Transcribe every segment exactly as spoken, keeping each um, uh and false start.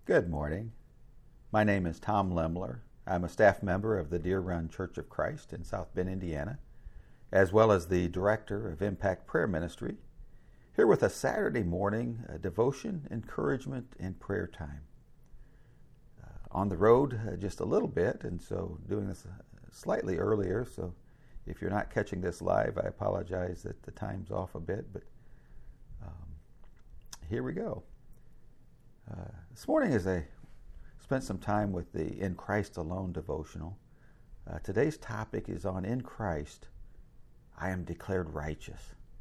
Good morning. My name is Tom Lemler. I'm a staff member of the Deer Run Church of Christ in South Bend, Indiana, as well as the director of Impact Prayer Ministry, here with a Saturday morning a devotion, encouragement, and prayer time. Uh, on the road uh, just a little bit, and so doing this slightly earlier, so if you're not catching this live, I apologize that the time's off a bit, but um, here we go. Uh, this morning, as I spent some time with the In Christ Alone devotional, uh, today's topic is on In Christ, I am declared righteous.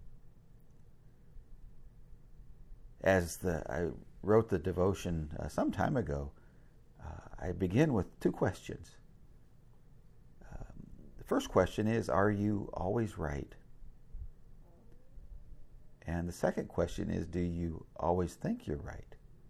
As the I wrote the devotion uh, some time ago, uh, I begin with two questions. Um, the first question is, are you always right? And the second question is, do you always think you're right?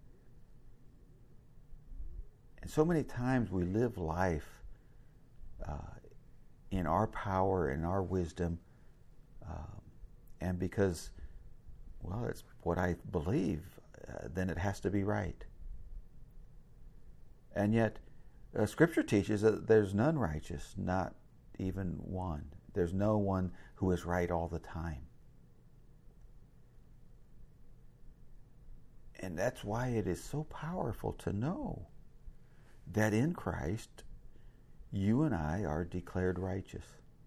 And so many times we live life uh, in our power and our wisdom, um, and because, well, it's what I believe, uh, then it has to be right. And yet, uh, Scripture teaches that there's none righteous, not even one. There's no one who is right all the time. And that's why it is so powerful to know that in Christ, you and I are declared righteous.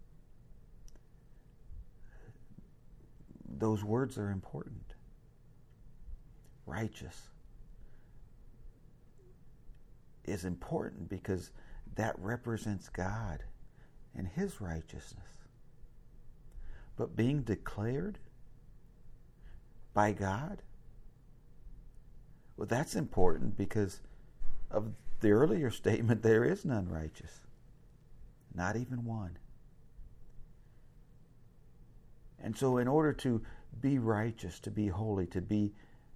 Those words are important. Righteous is important because that represents God and His righteousness. But being declared by God, well, that's important because of the earlier statement, there is none righteous, not even one. And so in order to be righteous, to be holy, to be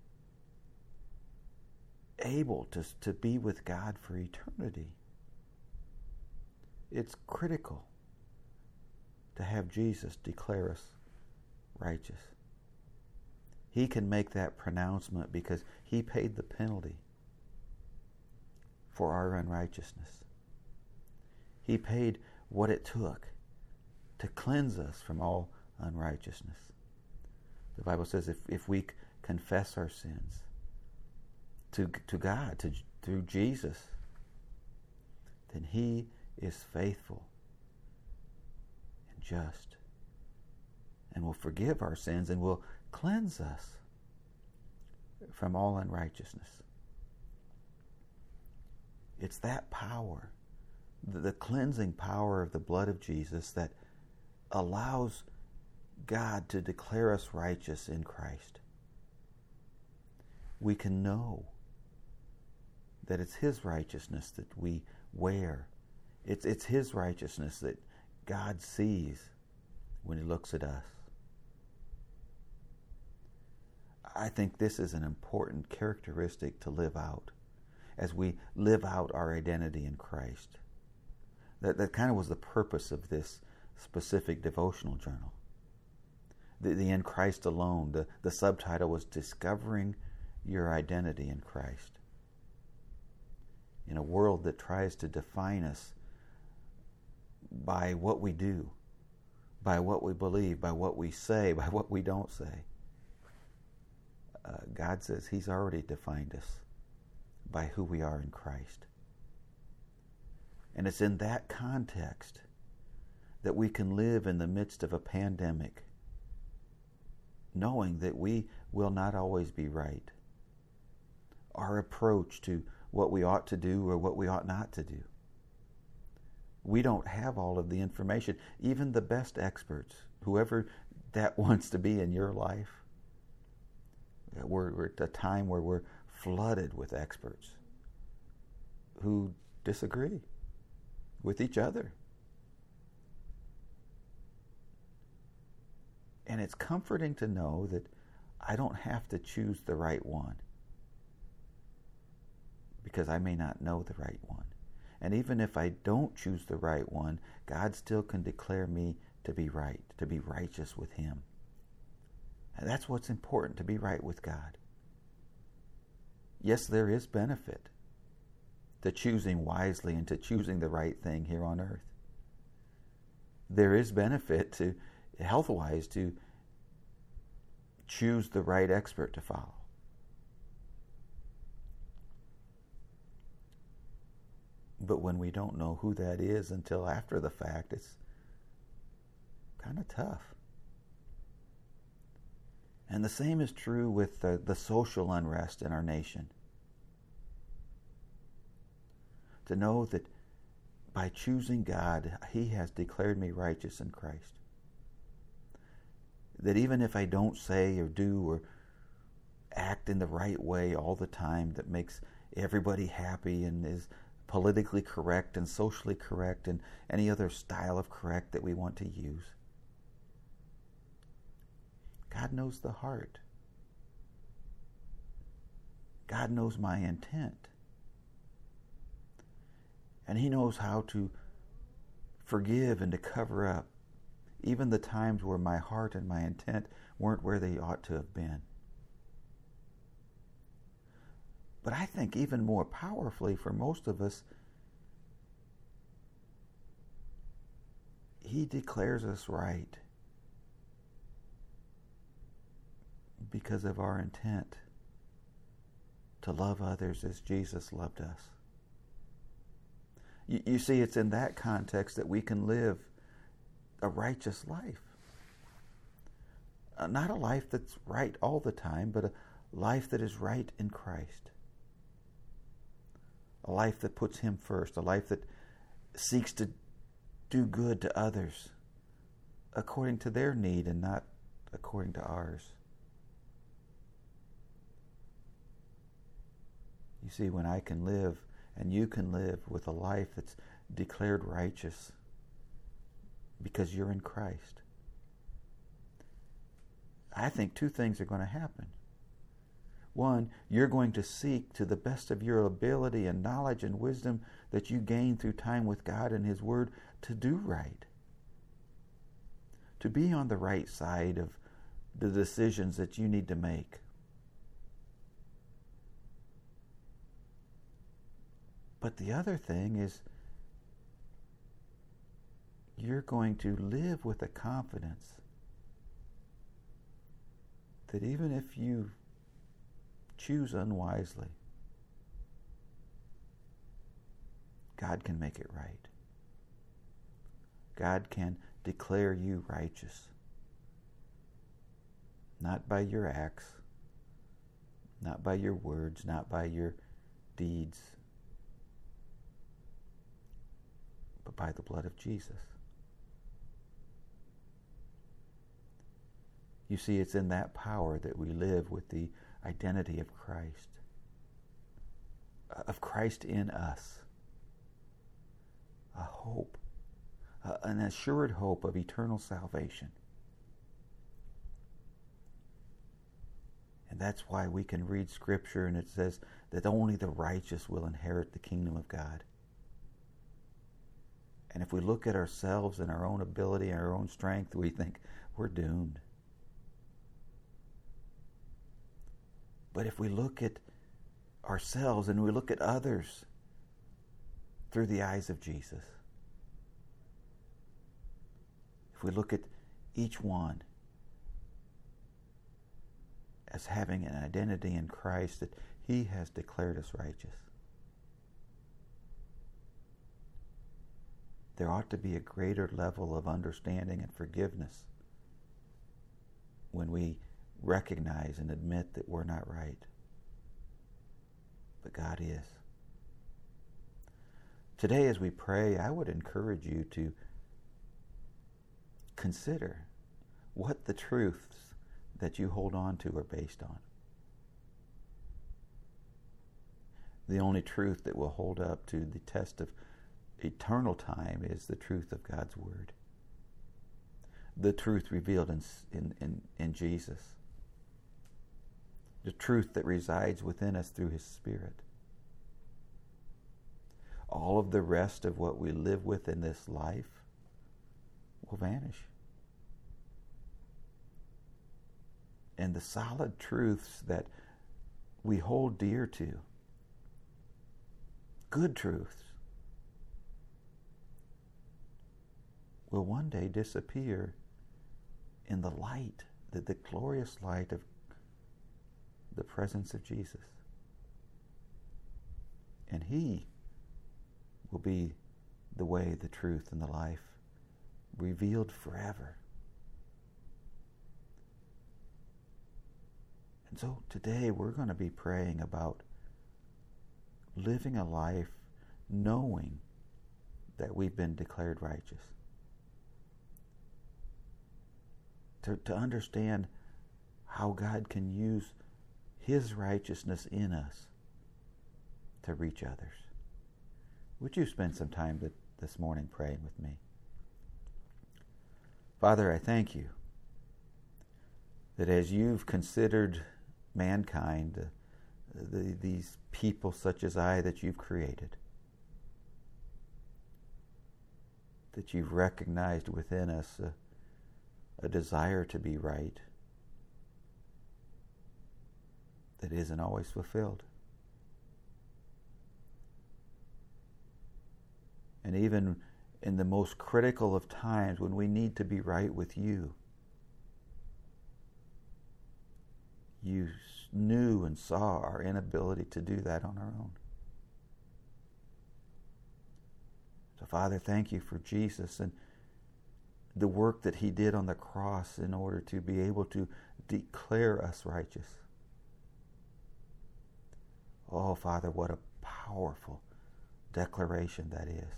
able to, to be with God for eternity, it's critical to have Jesus declare us righteous. He can make that pronouncement because He paid the penalty for our unrighteousness. He paid what it took to cleanse us from all unrighteousness. The Bible says if, if we confess our sins to, to God, to, through Jesus, then He is faithful and just and will forgive our sins and will cleanse us from all unrighteousness. It's that power, the cleansing power of the blood of Jesus, that allows God to declare us righteous in Christ. We can know that it's His righteousness that we wear. It's, it's His righteousness that God sees when He looks at us. I think this is an important characteristic to live out as we live out our identity in Christ. That, that kind of was the purpose of this specific devotional journal. The, the In Christ Alone, the, the subtitle was Discovering Your Identity in Christ. In a world that tries to define us by what we do, by what we believe, by what we say, by what we don't say, uh, God says He's already defined us by who we are in Christ. And it's in that context that we can live in the midst of a pandemic, knowing that we will not always be right. Our approach to what we ought to do or what we ought not to do. We don't have all of the information. Even the best experts, whoever that wants to be in your life, we're, we're at a time where we're flooded with experts who disagree with each other. And it's comforting to know that I don't have to choose the right one because I may not know the right one. And even if I don't choose the right one, God still can declare me to be right, to be righteous with Him. And that's what's important, to be right with God. Yes, there is benefit to choosing wisely and to choosing the right thing here on earth. There is benefit to, health-wise, to choose the right expert to follow. But when we don't know who that is until after the fact, it's kind of tough. And the same is true with the, the social unrest in our nation. To know that by choosing God, He has declared me righteous in Christ. That even if I don't say or do or act in the right way all the time that makes everybody happy and is politically correct and socially correct and any other style of correct that we want to use, God knows the heart. God knows my intent. And He knows how to forgive and to cover up even the times where my heart and my intent weren't where they ought to have been. But I think even more powerfully for most of us, He declares us right because of our intent to love others as Jesus loved us. You, you see, it's in that context that we can live a righteous life. Uh, not a life that's right all the time, but a life that is right in Christ. A life that puts Him first. A life that seeks to do good to others according to their need and not according to ours. You see, when I can live and you can live with a life that's declared righteous because you're in Christ, I think two things are going to happen. One, you're going to seek to the best of your ability and knowledge and wisdom that you gain through time with God and His Word to do right. To be on the right side of the decisions that you need to make. But the other thing is, you're going to live with a confidence that even if you choose unwisely, God can make it right. God can declare you righteous. Not by your acts, not by your words, not by your deeds, but by the blood of Jesus. You see, it's in that power that we live with the identity of Christ, of Christ in us, a hope, an assured hope of eternal salvation. And that's why we can read Scripture and it says that only the righteous will inherit the kingdom of God. And if we look at ourselves and our own ability and our own strength, we think we're doomed. But if we look at ourselves and we look at others through the eyes of Jesus, if we look at each one as having an identity in Christ, that He has declared us righteous, there ought to be a greater level of understanding and forgiveness when we recognize and admit that we're not right. But God is. Today, as we pray, I would encourage you to consider what the truths that you hold on to are based on. The only truth that will hold up to the test of eternal time is the truth of God's Word. The truth revealed in, in, in, in Jesus. The truth that resides within us through His Spirit. All of the rest of what we live with in this life will vanish. And the solid truths that we hold dear to good truths, will one day disappear in the light, the, the glorious light of the presence of Jesus. And He will be the way, the truth, and the life, revealed forever. And so today we're going to be praying about living a life knowing that we've been declared righteous. To, to understand how God can use His righteousness in us to reach others. Would you spend some time this morning praying with me? Father, I thank you that as you've considered mankind, uh, the, these people such as I that you've created, that you've recognized within us a, a desire to be right that isn't always fulfilled. And even in the most critical of times when we need to be right with you, you knew and saw our inability to do that on our own. So, Father, thank you for Jesus and the work that He did on the cross in order to be able to declare us righteous. Oh, Father, what a powerful declaration that is.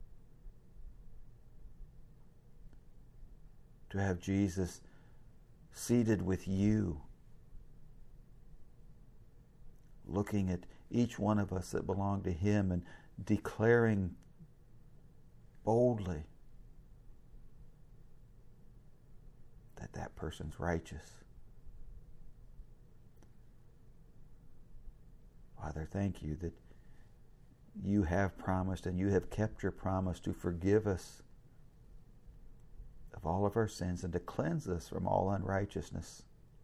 To have Jesus seated with you, looking at each one of us that belong to Him and declaring boldly that that person's righteous. Father, thank you that you have promised and you have kept your promise to forgive us of all of our sins and to cleanse us from all unrighteousness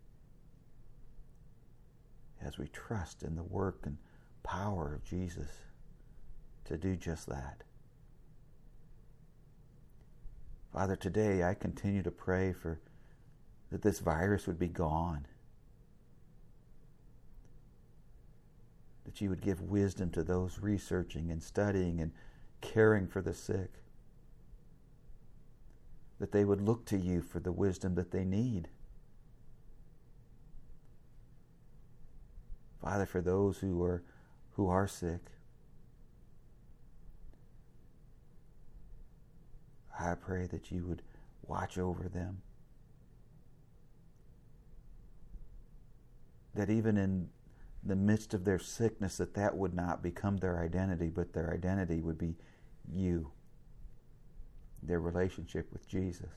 as we trust in the work and power of Jesus to do just that. Father, today I continue to pray for that this virus would be gone, that you would give wisdom to those researching and studying and caring for the sick, that they would look to you for the wisdom that they need. Father, for those who are who are sick, I pray that you would watch over them, that even in the midst of their sickness, that that would not become their identity, but their identity would be you, their relationship with Jesus.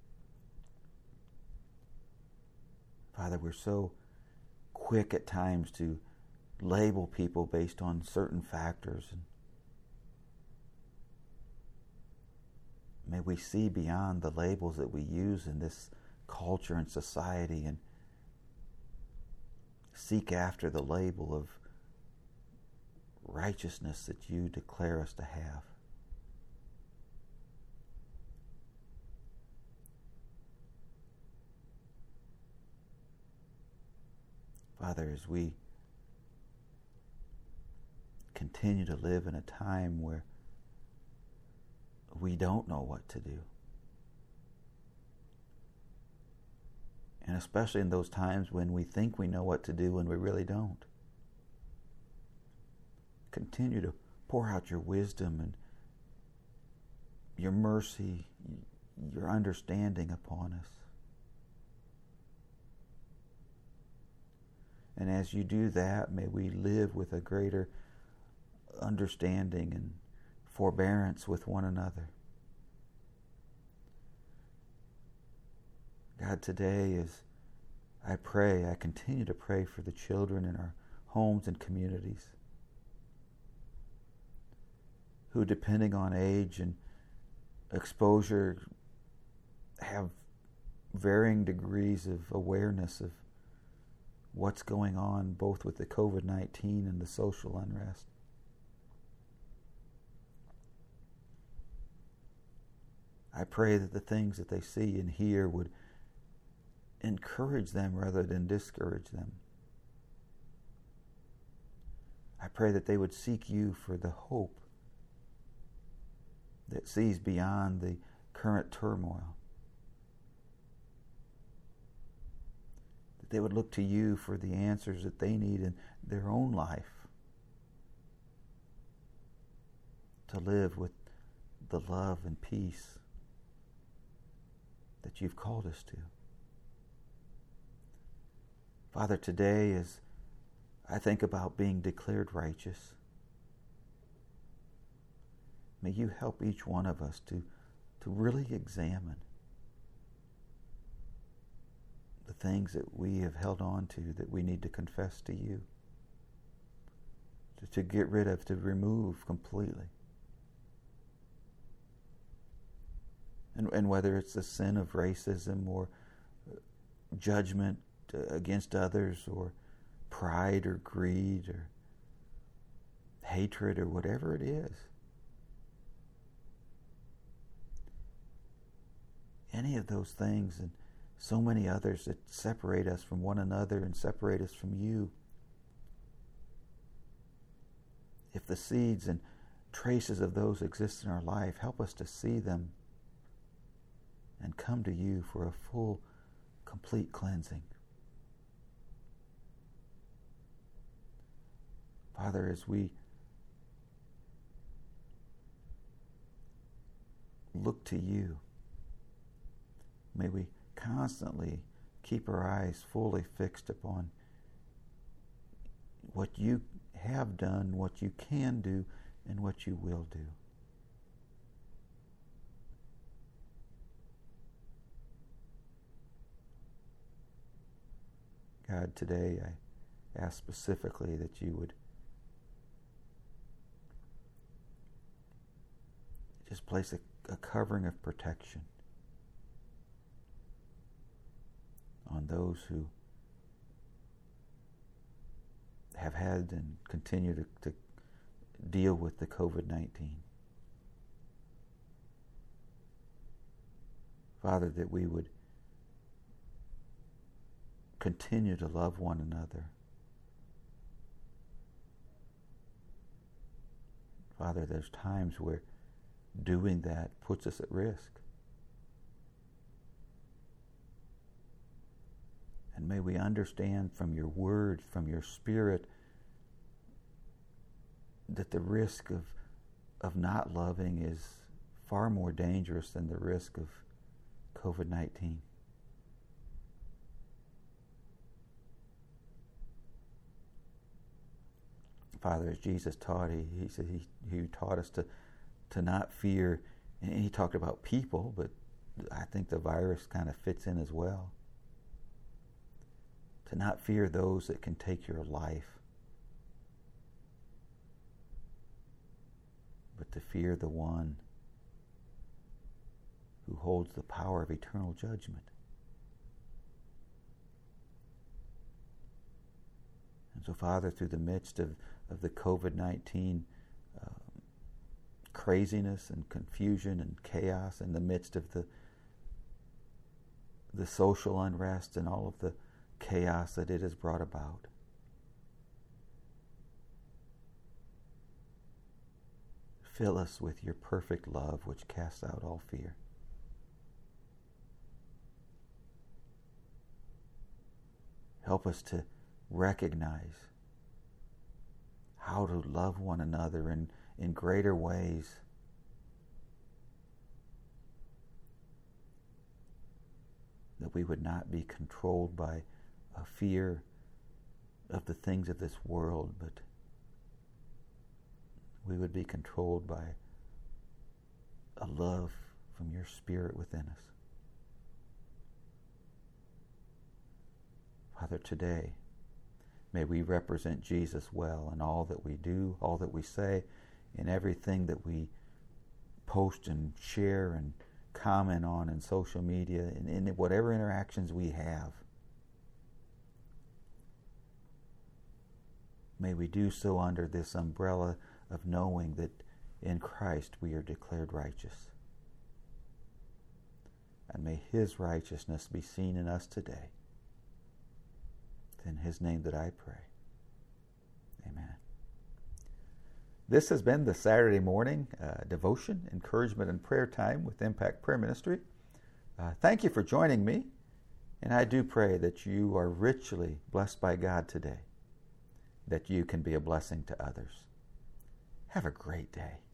Father, we're so quick at times to label people based on certain factors. And may we see beyond the labels that we use in this culture and society and seek after the label of righteousness that you declare us to have. Father, as we continue to live in a time where we don't know what to do, and especially in those times when we think we know what to do and we really don't, continue to pour out your wisdom and your mercy, your understanding upon us. And as you do that, may we live with a greater understanding and forbearance with one another. God, today as I pray, I continue to pray for the children in our homes and communities who, depending on age and exposure, have varying degrees of awareness of what's going on both with the covid nineteen and the social unrest. I pray that the things that they see and hear would encourage them rather than discourage them. I pray that they would seek you for the hope that sees beyond the current turmoil. That they would look to you for the answers that they need in their own life to live with the love and peace that you've called us to. Father, today as I think about being declared righteous, may you help each one of us to, to really examine the things that we have held on to that we need to confess to you, to, to get rid of, to remove completely. And, and whether it's the sin of racism or judgment against others or pride or greed or hatred or whatever it is. Any of those things and so many others that separate us from one another and separate us from you. If the seeds and traces of those exist in our life, help us to see them and come to you for a full, complete cleansing. Father, as we look to you, may we constantly keep our eyes fully fixed upon what you have done, what you can do, and what you will do. God, today I ask specifically that you would just place a, a covering of protection on those who have had and continue to, to deal with the covid nineteen. Father, that we would continue to love one another. Father, there's times where doing that puts us at risk. And may we understand from your word, from your spirit, that the risk of, of not loving is far more dangerous than the risk of covid nineteen. Father, as Jesus taught, he, he said he, he taught us to, to not fear, and he talked about people, but I think the virus kind of fits in as well. To not fear those that can take your life, but to fear the one who holds the power of eternal judgment. And so, Father, through the midst of, of the covid nineteen uh, craziness and confusion and chaos, in the midst of the the social unrest and all of the chaos that it has brought about, fill us with your perfect love which casts out all fear. Help us to recognize how to love one another in, in greater ways. That we would not be controlled by a fear of the things of this world, but we would be controlled by a love from your Spirit within us. Father, today, may we represent Jesus well in all that we do, all that we say, in everything that we post and share and comment on in social media, and in whatever interactions we have. May we do so under this umbrella of knowing that in Christ we are declared righteous. and may His righteousness be seen in us today. It's in His name that I pray. Amen. This has been the Saturday morning uh, devotion, encouragement, and prayer time with Impact Prayer Ministry. Uh, thank you for joining me, and I do pray that you are richly blessed by God today, that you can be a blessing to others. Have a great day.